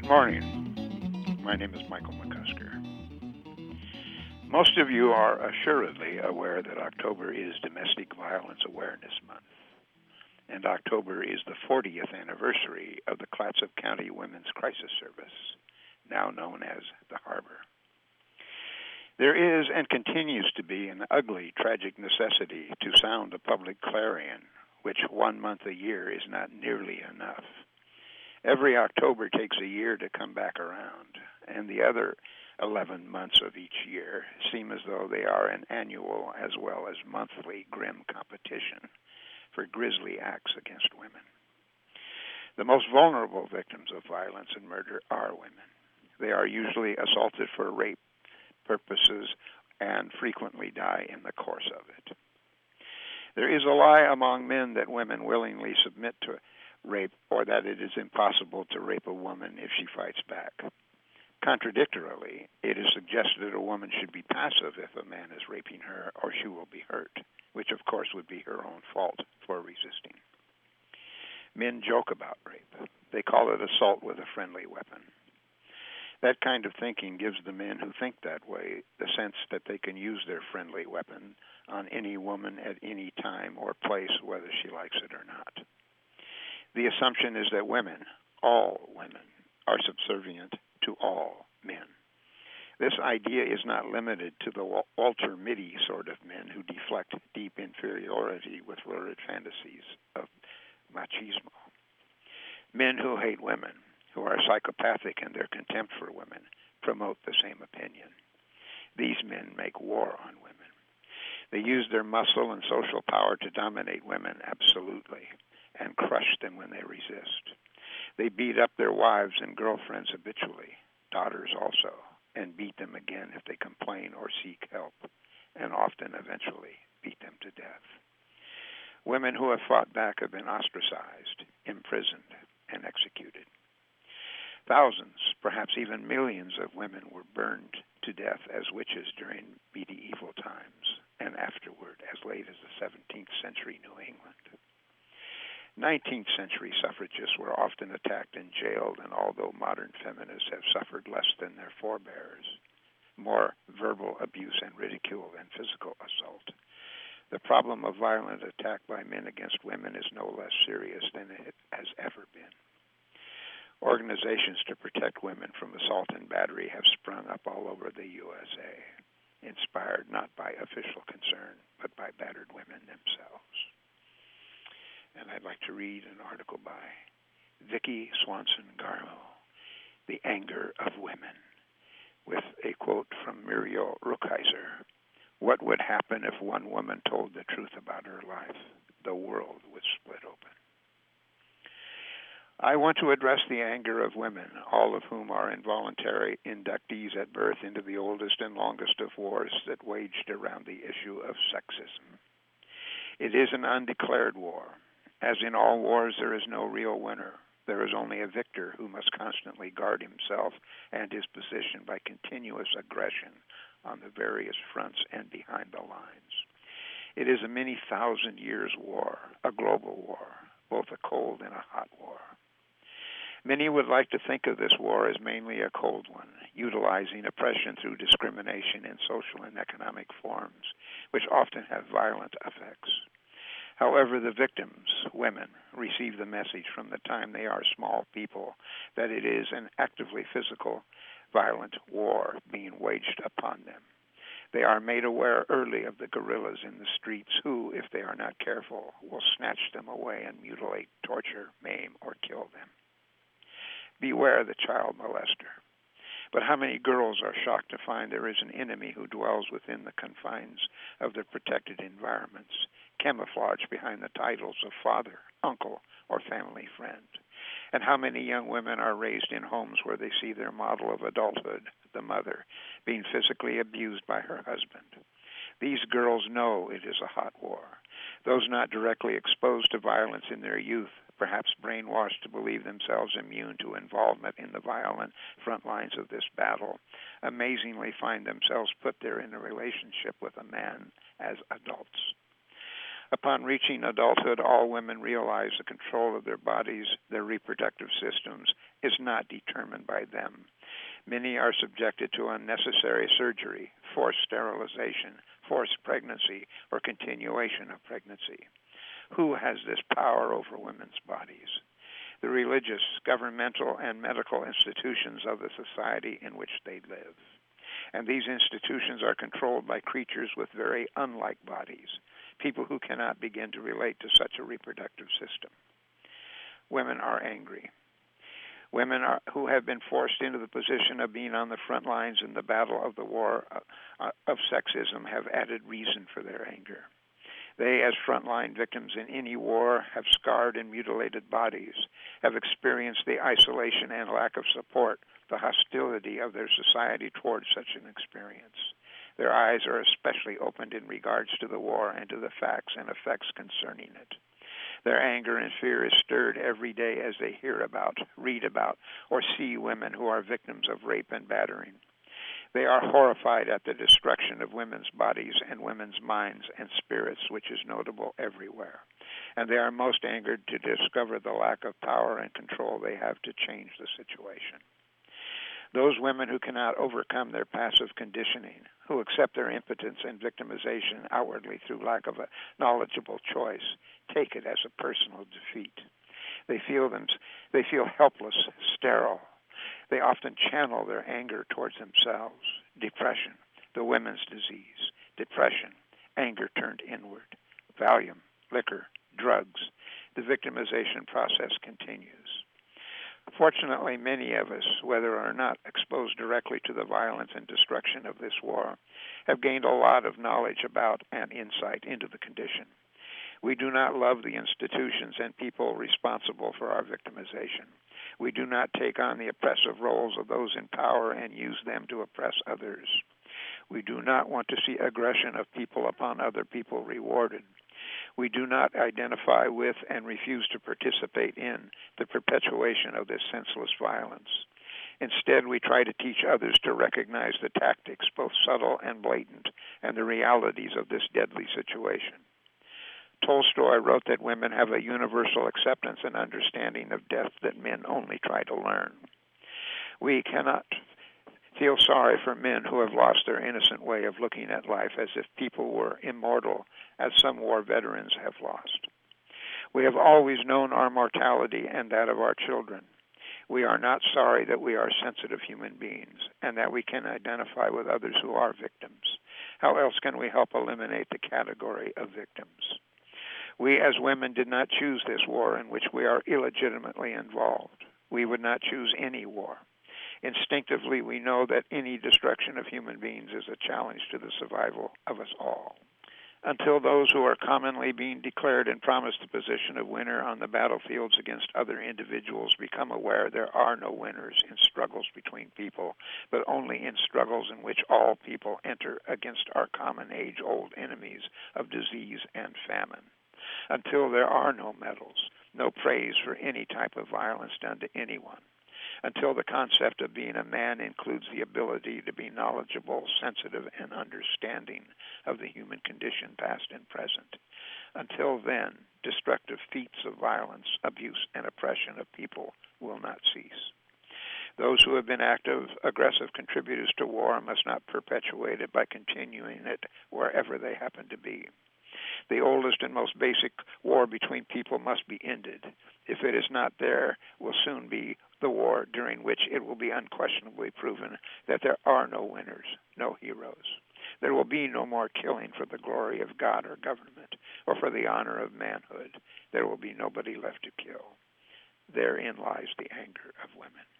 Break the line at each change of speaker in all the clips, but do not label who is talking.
Morning. My name is Michael McCusker. Most of you are assuredly aware that October is Domestic Violence Awareness Month, and October is the 40th anniversary of the Clatsop County Women's Crisis Service, now known as the Harbor. There is and continues to be an ugly, tragic necessity to sound a public clarion, which 1 month a year is not nearly enough. Every October takes a year to come back around, and the other 11 months of each year seem as though they are an annual as well as monthly grim competition for grisly acts against women. The most vulnerable victims of violence and murder are women. They are usually assaulted for rape purposes and frequently die in the course of it. There is a lie among men that women willingly submit to rape, or that it is impossible to rape a woman if she fights back. Contradictorily, it is suggested that a woman should be passive if a man is raping her, or she will be hurt, which of course would be her own fault for resisting. Men joke about rape. They call it assault with a friendly weapon. That kind of thinking gives the men who think that way the sense that they can use their friendly weapon on any woman at any time or place, whether she likes it or not. The assumption is that women, all women, are subservient to all men. This idea is not limited to the Walter Mitty sort of men who deflect deep inferiority with lurid fantasies of machismo. Men who hate women, who are psychopathic in their contempt for women, promote the same opinion. These men make war on women. They use their muscle and social power to dominate women absolutely, and crush them when they resist. They beat up their wives and girlfriends habitually, daughters also, and beat them again if they complain or seek help, and often eventually beat them to death. Women who have fought back have been ostracized, imprisoned, and executed. Thousands, perhaps even millions of women were burned to death as witches during medieval times, and afterward as late as the 17th century New England. 19th century suffragists were often attacked and jailed, and although modern feminists have suffered less than their forebears, more verbal abuse and ridicule than physical assault, the problem of violent attack by men against women is no less serious than it has ever been. Organizations to protect women from assault and battery have sprung up all over the USA, inspired not by official concern, but by battered women themselves. And I'd like to read an article by Vicki Swanson-Garmo, The Anger of Women, with a quote from Muriel Rukeyser. What would happen if one woman told the truth about her life? The world would split open. I want to address the anger of women, all of whom are involuntary inductees at birth into the oldest and longest of wars that waged around the issue of sexism. It is an undeclared war. As in all wars, there is no real winner. There is only a victor who must constantly guard himself and his position by continuous aggression on the various fronts and behind the lines. It is a many thousand years war, a global war, both a cold and a hot war. Many would like to think of this war as mainly a cold one, utilizing oppression through discrimination in social and economic forms, which often have violent effects. However, the victims, women, receive the message from the time they are small people that it is an actively physical, violent war being waged upon them. They are made aware early of the guerrillas in the streets who, if they are not careful, will snatch them away and mutilate, torture, maim, or kill them. Beware the child molester. But how many girls are shocked to find there is an enemy who dwells within the confines of their protected environments, camouflaged behind the titles of father, uncle, or family friend? And how many young women are raised in homes where they see their model of adulthood, the mother, being physically abused by her husband? These girls know it is a hot war. Those not directly exposed to violence in their youth, perhaps brainwashed to believe themselves immune to involvement in the violent front lines of this battle, amazingly find themselves put there in a relationship with a man as adults. Upon reaching adulthood, all women realize the control of their bodies, their reproductive systems, is not determined by them. Many are subjected to unnecessary surgery, forced sterilization, forced pregnancy, or continuation of pregnancy. Who has this power over women's bodies? The religious, governmental, and medical institutions of the society in which they live. And these institutions are controlled by creatures with very unlike bodies, people who cannot begin to relate to such a reproductive system. Women are angry. Women who have been forced into the position of being on the front lines in the battle of the war of sexism have added reason for their anger. They, as frontline victims in any war, have scarred and mutilated bodies, have experienced the isolation and lack of support, the hostility of their society towards such an experience. Their eyes are especially opened in regards to the war and to the facts and effects concerning it. Their anger and fear is stirred every day as they hear about, read about, or see women who are victims of rape and battering. They are horrified at the destruction of women's bodies and women's minds and spirits, which is notable everywhere. And they are most angered to discover the lack of power and control they have to change the situation. Those women who cannot overcome their passive conditioning, who accept their impotence and victimization outwardly through lack of a knowledgeable choice, take it as a personal defeat. They feel helpless, sterile. They often channel their anger towards themselves. Depression, the women's disease. Depression, anger turned inward. Valium, liquor, drugs. The victimization process continues. Fortunately, many of us, whether or not exposed directly to the violence and destruction of this war, have gained a lot of knowledge about and insight into the condition. We do not love the institutions and people responsible for our victimization. We do not take on the oppressive roles of those in power and use them to oppress others. We do not want to see aggression of people upon other people rewarded. We do not identify with and refuse to participate in the perpetuation of this senseless violence. Instead, we try to teach others to recognize the tactics, both subtle and blatant, and the realities of this deadly situation. Tolstoy wrote that women have a universal acceptance and understanding of death that men only try to learn. We cannot feel sorry for men who have lost their innocent way of looking at life as if people were immortal, as some war veterans have lost. We have always known our mortality and that of our children. We are not sorry that we are sensitive human beings and that we can identify with others who are victims. How else can we help eliminate the category of victims? We as women did not choose this war in which we are illegitimately involved. We would not choose any war. Instinctively, we know that any destruction of human beings is a challenge to the survival of us all. Until those who are commonly being declared and promised the position of winner on the battlefields against other individuals become aware there are no winners in struggles between people, but only in struggles in which all people enter against our common age-old enemies of disease and famine. Until there are no medals, no praise for any type of violence done to anyone. Until the concept of being a man includes the ability to be knowledgeable, sensitive, and understanding of the human condition, past and present. Until then, destructive feats of violence, abuse, and oppression of people will not cease. Those who have been active, aggressive contributors to war must not perpetuate it by continuing it wherever they happen to be. The oldest and most basic war between people must be ended. If it is not there, will soon be the war during which it will be unquestionably proven that there are no winners, no heroes. There will be no more killing for the glory of God or government, or for the honor of manhood. There will be nobody left to kill. Therein lies the anger of women.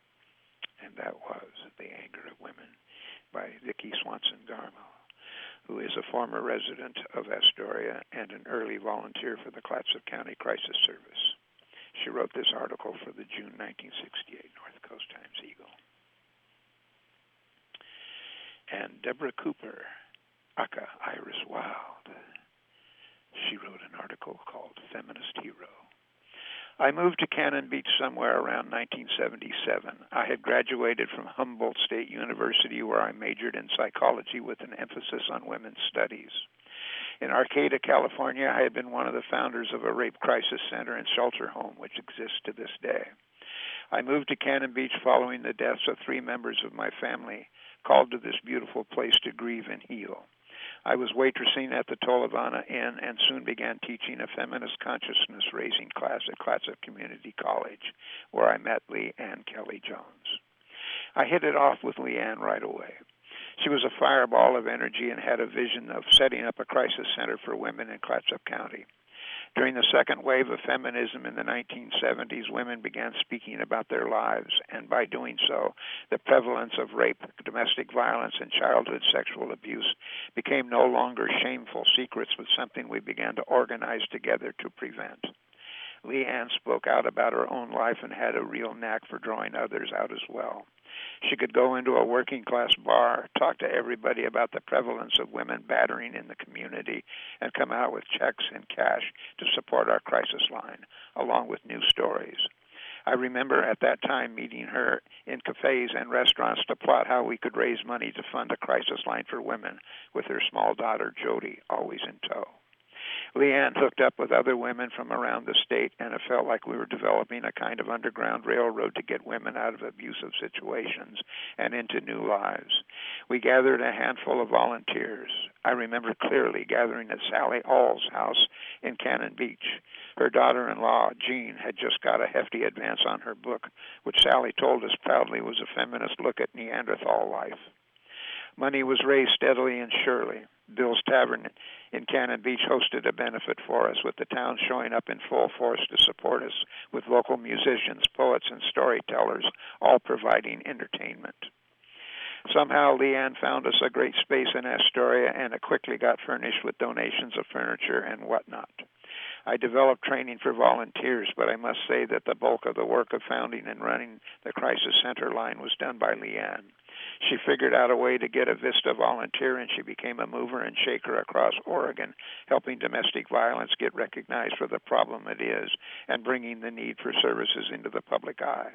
And that was The Anger of Women by Vicki Swanson Garmo, who is a former resident of Astoria and an early volunteer for the Clatsop County Crisis Service. She wrote this article for the June 1968 North Coast Times-Eagle. And Deborah Cooper, aka Iris Wild, she wrote an article called Feminist Hero. I moved to Cannon Beach somewhere around 1977. I had graduated from Humboldt State University, where I majored in psychology with an emphasis on women's studies. In Arcata, California, I had been one of the founders of a rape crisis center and shelter home, which exists to this day. I moved to Cannon Beach following the deaths of 3 members of my family, called to this beautiful place to grieve and heal. I was waitressing at the Tolovana Inn and soon began teaching a feminist consciousness raising class at Clatsop Community College, where I met Leanne Kelly Jones. I hit it off with Leanne right away. She was a fireball of energy and had a vision of setting up a crisis center for women in Clatsop County. During the second wave of feminism in the 1970s, women began speaking about their lives, and by doing so, the prevalence of rape, domestic violence, and childhood sexual abuse became no longer shameful secrets, but something we began to organize together to prevent. Leanne spoke out about her own life and had a real knack for drawing others out as well. She could go into a working-class bar, talk to everybody about the prevalence of women battering in the community, and come out with checks and cash to support our crisis line, along with new stories. I remember at that time meeting her in cafes and restaurants to plot how we could raise money to fund a crisis line for women, with her small daughter, Jody, always in tow. Leanne hooked up with other women from around the state, and it felt like we were developing a kind of underground railroad to get women out of abusive situations and into new lives. We gathered a handful of volunteers. I remember clearly gathering at Sally Hall's house in Cannon Beach. Her daughter-in-law, Jean, had just got a hefty advance on her book, which Sally told us proudly was a feminist look at Neanderthal life. Money was raised steadily and surely. Bill's Tavern in Cannon Beach hosted a benefit for us, with the town showing up in full force to support us, with local musicians, poets, and storytellers all providing entertainment. Somehow, Leanne found us a great space in Astoria, and it quickly got furnished with donations of furniture and whatnot. I developed training for volunteers, but I must say that the bulk of the work of founding and running the Crisis Center line was done by Leanne. She figured out a way to get a VISTA volunteer, and she became a mover and shaker across Oregon, helping domestic violence get recognized for the problem it is and bringing the need for services into the public eye.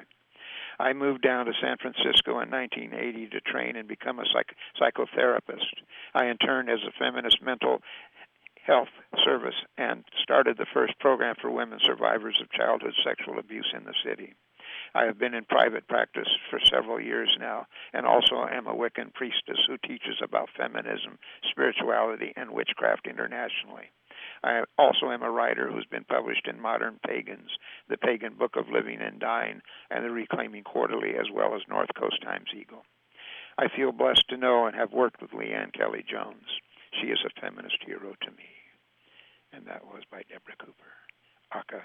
I moved down to San Francisco in 1980 to train and become a psychotherapist. I interned as a feminist mental health service and started the first program for women survivors of childhood sexual abuse in the city. I have been in private practice for several years now, and also am a Wiccan priestess who teaches about feminism, spirituality, and witchcraft internationally. I also am a writer who's been published in Modern Pagans, the Pagan Book of Living and Dying, and the Reclaiming Quarterly, as well as North Coast Times-Eagle. I feel blessed to know and have worked with Leanne Kelly Jones. She is a feminist hero to me. And that was by Deborah Cooper. Aka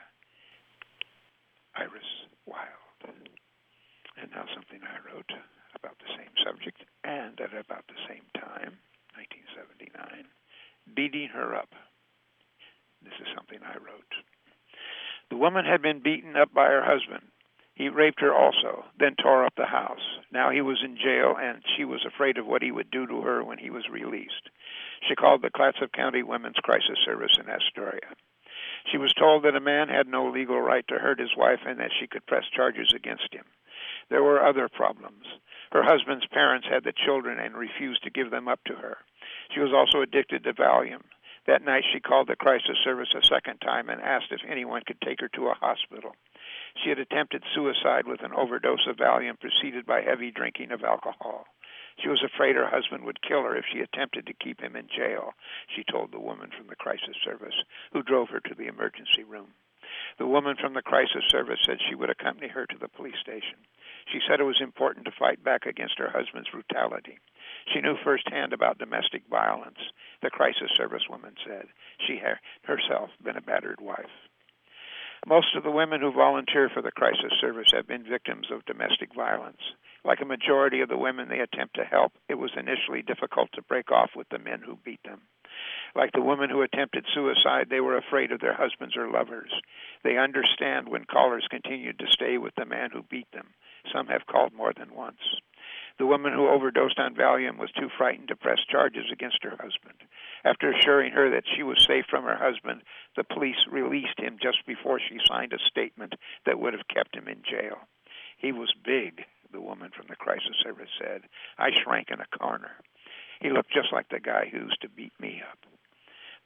Iris Wild. And now something I wrote about the same subject and at about the same time, 1979, Beating Her Up. This is something I wrote. The woman had been beaten up by her husband. He raped her also, then tore up the house. Now he was in jail, and she was afraid of what he would do to her when he was released. She called the Clatsop County Women's Crisis Service in Astoria. She was told that a man had no legal right to hurt his wife and that she could press charges against him. There were other problems. Her husband's parents had the children and refused to give them up to her. She was also addicted to Valium. That night she called the crisis service a second time and asked if anyone could take her to a hospital. She had attempted suicide with an overdose of Valium preceded by heavy drinking of alcohol. She was afraid her husband would kill her if she attempted to keep him in jail, she told the woman from the crisis service, who drove her to the emergency room. The woman from the crisis service said she would accompany her to the police station. She said it was important to fight back against her husband's brutality. She knew firsthand about domestic violence, the crisis service woman said. She had herself been a battered wife. Most of the women who volunteer for the crisis service have been victims of domestic violence. Like a majority of the women they attempt to help, it was initially difficult to break off with the men who beat them. Like the woman who attempted suicide, they were afraid of their husbands or lovers. They understand when callers continued to stay with the man who beat them. Some have called more than once. The woman who overdosed on Valium was too frightened to press charges against her husband. After assuring her that she was safe from her husband, the police released him just before she signed a statement that would have kept him in jail. He was big, the woman from the crisis service said. I shrank in a corner. He looked just like the guy who used to beat me up.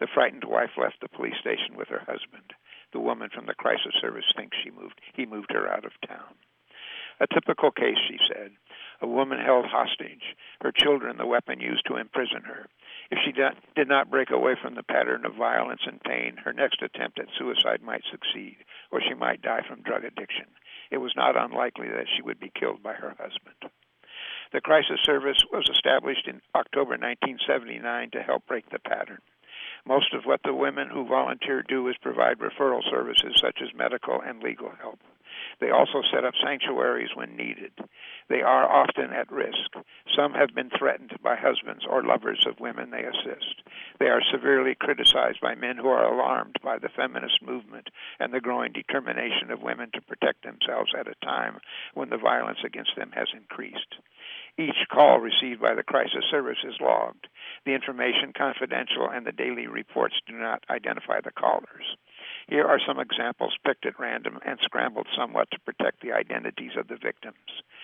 The frightened wife left the police station with her husband. The woman from the crisis service thinks he moved her out of town. A typical case, she said. A woman held hostage, her children the weapon used to imprison her. If she did not break away from the pattern of violence and pain, her next attempt at suicide might succeed, or she might die from drug addiction. It was not unlikely that she would be killed by her husband. The crisis service was established in October 1979 to help break the pattern. Most of what the women who volunteer do is provide referral services such as medical and legal help. They also set up sanctuaries when needed. They are often at risk. Some have been threatened by husbands or lovers of women they assist. They are severely criticized by men who are alarmed by the feminist movement and the growing determination of women to protect themselves at a time when the violence against them has increased. Each call received by the crisis service is logged. The information confidential and the daily reports do not identify the callers. Here are some examples picked at random and scrambled somewhat to protect the identities of the victims.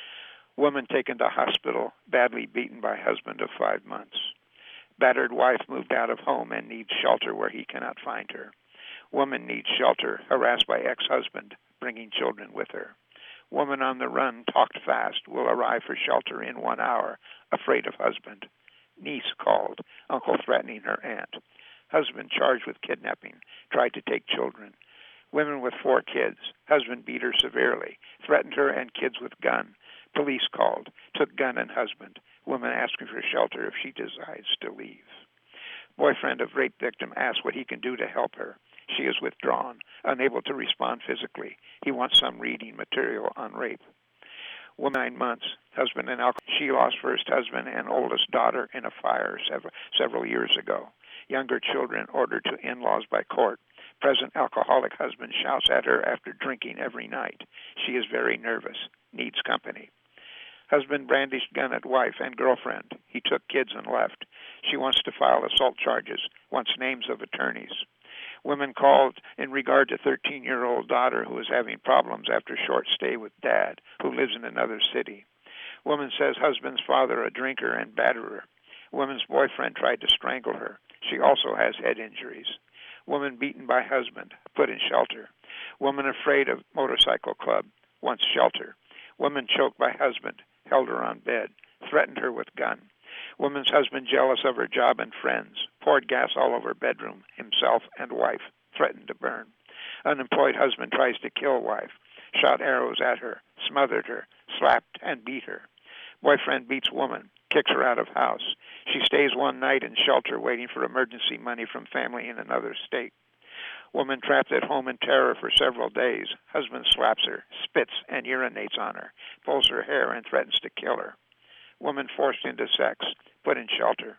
Woman taken to hospital, badly beaten by husband of 5 months. Battered wife moved out of home and needs shelter where he cannot find her. Woman needs shelter, harassed by ex-husband, bringing children with her. Woman on the run, talked fast, will arrive for shelter in 1 hour, afraid of husband. Niece called, uncle threatening her aunt. Husband charged with kidnapping, tried to take children. Women with 4 kids, husband beat her severely, threatened her and kids with gun. Police called, took gun and husband. Woman asking for shelter if she decides to leave. Boyfriend of rape victim asks what he can do to help her. She is withdrawn, unable to respond physically. He wants some reading material on rape. Woman 9 months, husband in alcohol. She lost first husband and oldest daughter in a fire several years ago. Younger children ordered to in-laws by court. Present alcoholic husband shouts at her after drinking every night. She is very nervous, needs company. Husband brandished gun at wife and girlfriend. He took kids and left. She wants to file assault charges, wants names of attorneys. Women called in regard to 13-year-old daughter who is having problems after short stay with dad, who lives in another city. Woman says husband's father a drinker and batterer. Woman's boyfriend tried to strangle her. She also has head injuries. Woman beaten by husband, put in shelter. Woman afraid of motorcycle club, wants shelter. Woman choked by husband, held her on bed, threatened her with gun. Woman's husband jealous of her job and friends, poured gas all over bedroom, himself and wife, threatened to burn. Unemployed husband tries to kill wife, shot arrows at her, smothered her, slapped and beat her. Boyfriend beats woman, kicks her out of house. She stays one night in shelter waiting for emergency money from family in another state. Woman trapped at home in terror for several days. Husband slaps her, spits and urinates on her, pulls her hair and threatens to kill her. Woman forced into sex, put in shelter.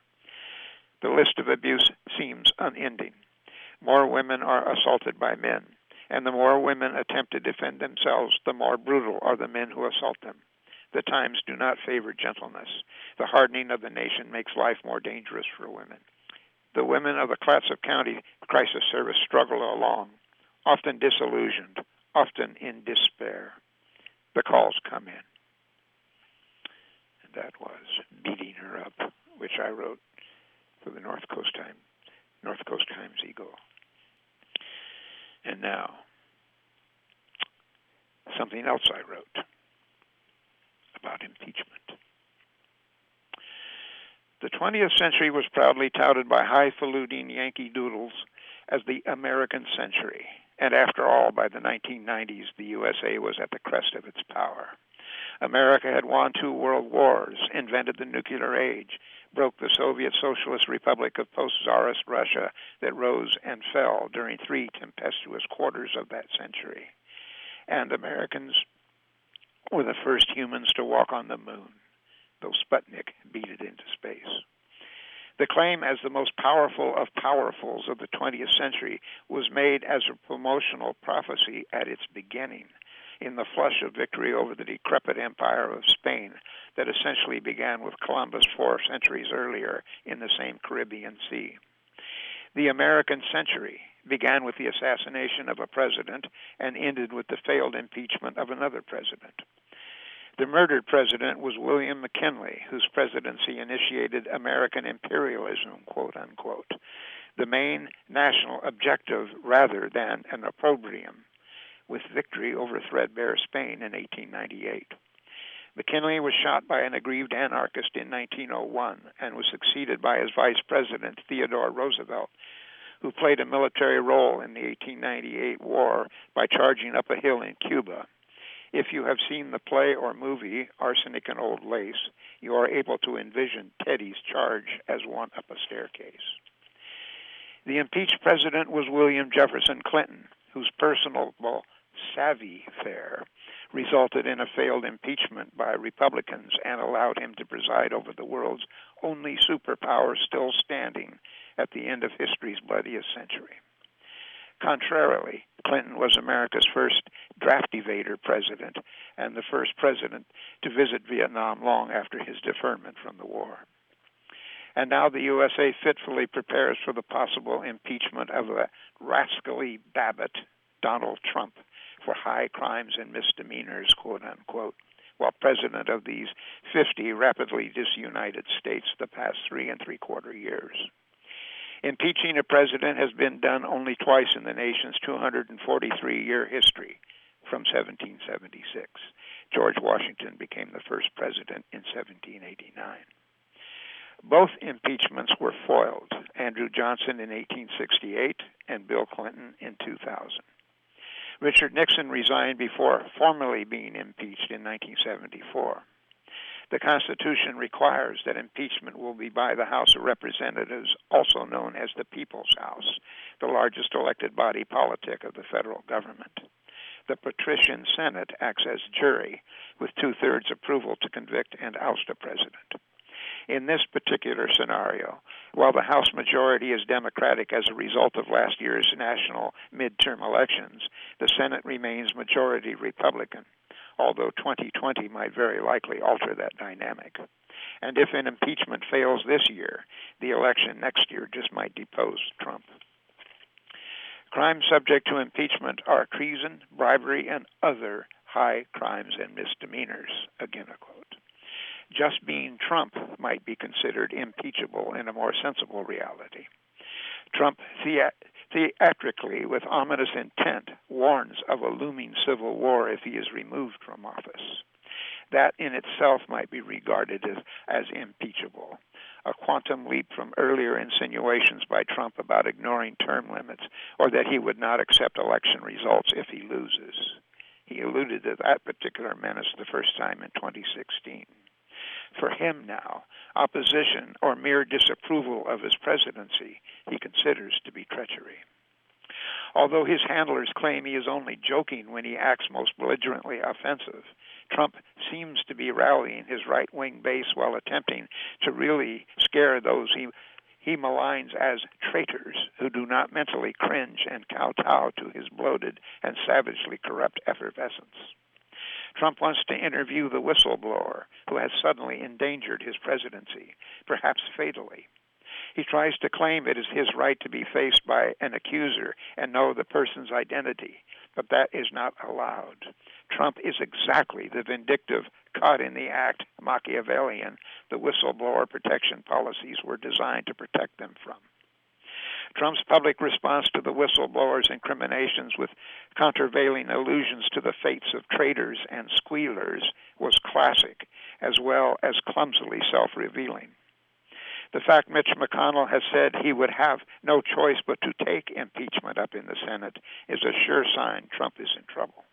The list of abuse seems unending. More women are assaulted by men, and the more women attempt to defend themselves, the more brutal are the men who assault them. The times do not favor gentleness. The hardening of the nation makes life more dangerous for women. The women of the Clatsop County Crisis Service struggle along, often disillusioned, often in despair. The calls come in. And that was Beating Her Up, which I wrote for the North Coast Times Eagle. And now, something else I wrote about impeachment. The 20th century was proudly touted by highfalutin Yankee Doodles as the American century. And after all, by the 1990s, the USA was at the crest of its power. America had won 2 world wars, invented the nuclear age, broke the Soviet Socialist Republic of post-Tsarist Russia that rose and fell during 3 tempestuous quarters of that century. And Americans were the first humans to walk on the moon, though Sputnik beat it into space. The claim as the most powerful of powerfuls of the 20th century was made as a promotional prophecy at its beginning, in the flush of victory over the decrepit empire of Spain that essentially began with Columbus 4 centuries earlier in the same Caribbean Sea. The American century began with the assassination of a president and ended with the failed impeachment of another president. The murdered president was William McKinley, whose presidency initiated American imperialism, quote unquote. the main national objective rather than an opprobrium, with victory over threadbare Spain in 1898. McKinley was shot by an aggrieved anarchist in 1901 and was succeeded by his vice president, Theodore Roosevelt, who played a military role in the 1898 war by charging up a hill in Cuba. If you have seen the play or movie Arsenic and Old Lace, you are able to envision Teddy's charge as one up a staircase. The impeached president was William Jefferson Clinton, whose personal savoir-faire resulted in a failed impeachment by Republicans and allowed him to preside over the world's only superpower still standing at the end of history's bloodiest century. Contrarily, Clinton was America's first draft evader president and the first president to visit Vietnam long after his deferment from the war. And now the USA fitfully prepares for the possible impeachment of the rascally Babbitt, Donald Trump, for high crimes and misdemeanors, quote unquote, while president of these 50 rapidly disunited states the past 3 3/4 years. Impeaching a president has been done only twice in the nation's 243-year history, from 1776. George Washington became the first president in 1789. Both impeachments were foiled, Andrew Johnson in 1868 and Bill Clinton in 2000. Richard Nixon resigned before formally being impeached in 1974. The Constitution requires that impeachment will be by the House of Representatives, also known as the People's House, the largest elected body politic of the federal government. The patrician Senate acts as jury, with 2/3 approval to convict and oust a president. In this particular scenario, while the House majority is Democratic as a result of last year's national midterm elections, the Senate remains majority Republican, although 2020 might very likely alter that dynamic. And if an impeachment fails this year, the election next year just might depose Trump. Crimes subject to impeachment are treason, bribery, and other high crimes and misdemeanors, again a quote. Just being Trump might be considered impeachable in a more sensible reality. Trump theatrically, with ominous intent, warns of a looming civil war if he is removed from office. That in itself might be regarded as impeachable, a quantum leap from earlier insinuations by Trump about ignoring term limits or that he would not accept election results if he loses. He alluded to that particular menace the first time in 2016. For him now, opposition or mere disapproval of his presidency he considers to be treachery. Although his handlers claim he is only joking when he acts most belligerently offensive, Trump seems to be rallying his right-wing base while attempting to really scare those he maligns as traitors who do not mentally cringe and kowtow to his bloated and savagely corrupt effervescence. Trump wants to interview the whistleblower who has suddenly endangered his presidency, perhaps fatally. He tries to claim it is his right to be faced by an accuser and know the person's identity, but that is not allowed. Trump is exactly the vindictive, caught-in-the-act Machiavellian the whistleblower protection policies were designed to protect them from. Trump's public response to the whistleblower's incriminations with countervailing allusions to the fates of traitors and squealers was classic, as well as clumsily self-revealing. The fact Mitch McConnell has said he would have no choice but to take impeachment up in the Senate is a sure sign Trump is in trouble.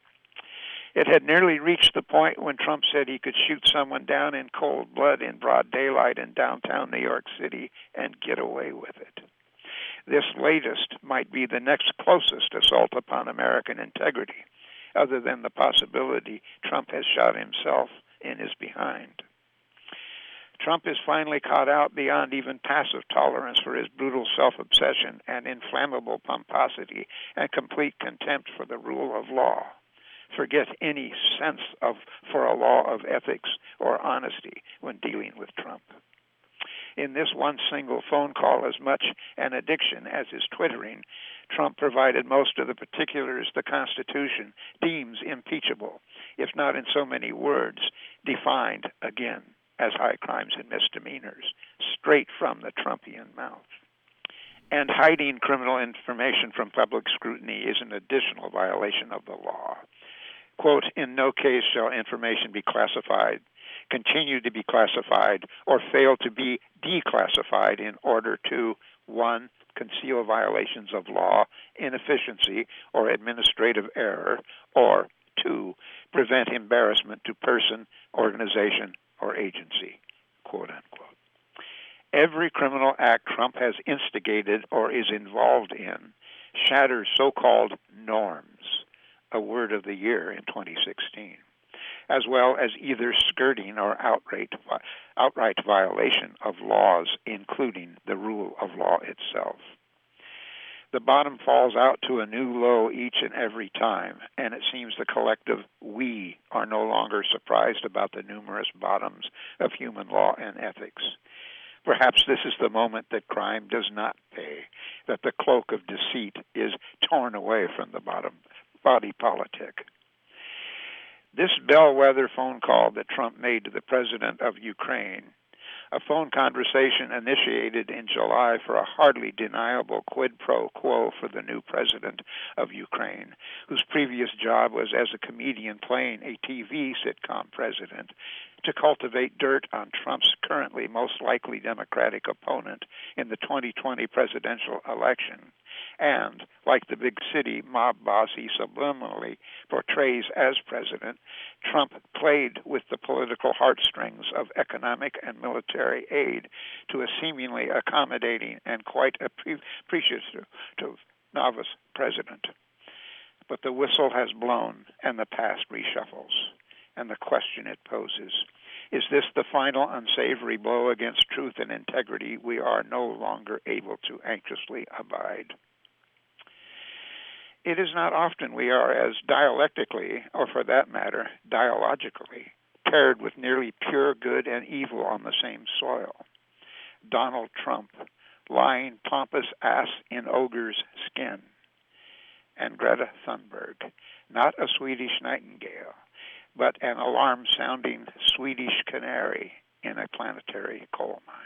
It had nearly reached the point when Trump said he could shoot someone down in cold blood in broad daylight in downtown New York City and get away with it. This latest might be the next closest assault upon American integrity, other than the possibility Trump has shot himself in his behind. Trump is finally caught out beyond even passive tolerance for his brutal self-obsession and inflammable pomposity and complete contempt for the rule of law. Forget any sense for a law of ethics or honesty when dealing with Trump. In this one single phone call, as much an addiction as his twittering, Trump provided most of the particulars the Constitution deems impeachable, if not in so many words, defined, again, as high crimes and misdemeanors, straight from the Trumpian mouth. And hiding criminal information from public scrutiny is an additional violation of the law. Quote, in no case shall information be classified, continue to be classified, or fail to be declassified in order to, 1, conceal violations of law, inefficiency, or administrative error, or 2, prevent embarrassment to person, organization, or agency, quote unquote. Every criminal act Trump has instigated or is involved in shatters so-called norms, a word of the year in 2016, as well as either skirting or outright violation of laws, including the rule of law itself. The bottom falls out to a new low each and every time, and it seems the collective we are no longer surprised about the numerous bottoms of human law and ethics. Perhaps this is the moment that crime does not pay, that the cloak of deceit is torn away from the body politic. This bellwether phone call that Trump made to the president of Ukraine, a phone conversation initiated in July for a hardly deniable quid pro quo for the new president of Ukraine, whose previous job was as a comedian playing a TV sitcom president, to cultivate dirt on Trump's currently most likely Democratic opponent in the 2020 presidential election, and, like the big city mob boss he subliminally portrays as president, Trump played with the political heartstrings of economic and military aid to a seemingly accommodating and quite appreciative novice president. But the whistle has blown and the past reshuffles. And the question it poses, is this the final unsavory blow against truth and integrity we are no longer able to anxiously abide? It is not often we are as dialectically, or for that matter, dialogically, paired with nearly pure good and evil on the same soil. Donald Trump, lying pompous ass in ogre's skin, and Greta Thunberg, not a Swedish nightingale, but an alarm-sounding Swedish canary in a planetary coal mine.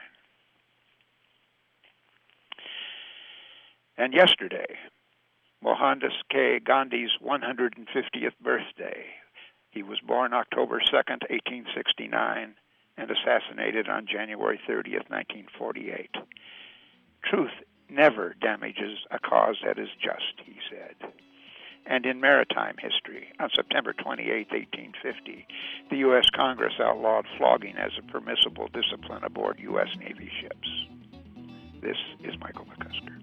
And yesterday, Mohandas K. Gandhi's 150th birthday. He was born October 2nd, 1869, and assassinated on January 30th, 1948. Truth never damages a cause that is just, he said. And in maritime history, on September 28, 1850, the U.S. Congress outlawed flogging as a permissible discipline aboard U.S. Navy ships. This is Michael McCusker.